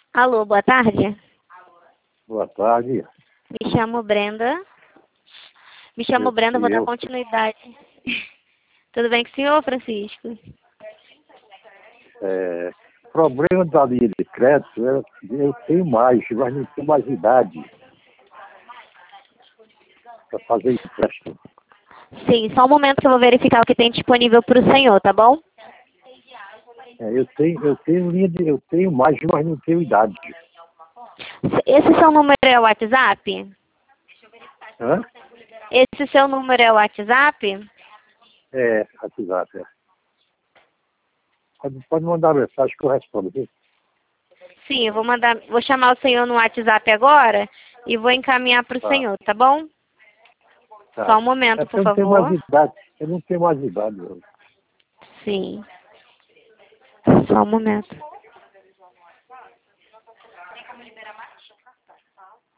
Alô, boa tarde. Boa tarde. Me chamo Brenda. Vou dar continuidade. Tudo bem com o senhor, Francisco? Problema da linha de crédito, eu tenho mais, mas não tenho mais idade para fazer empréstimo. Sim, só um momento que eu vou verificar o que tem disponível para o senhor, tá bom? Eu tenho mais, mas não tenho idade. Esse seu número é o WhatsApp? Hã? Esse seu número é o WhatsApp? WhatsApp. Pode mandar mensagem que eu respondo, viu? Sim, eu vou chamar o senhor no WhatsApp agora e vou encaminhar para o senhor, tá bom? Tá. Só um momento, por Eu não tenho favor. mais idade. Eu não tenho mais idade. Não. Sim. Só um momento.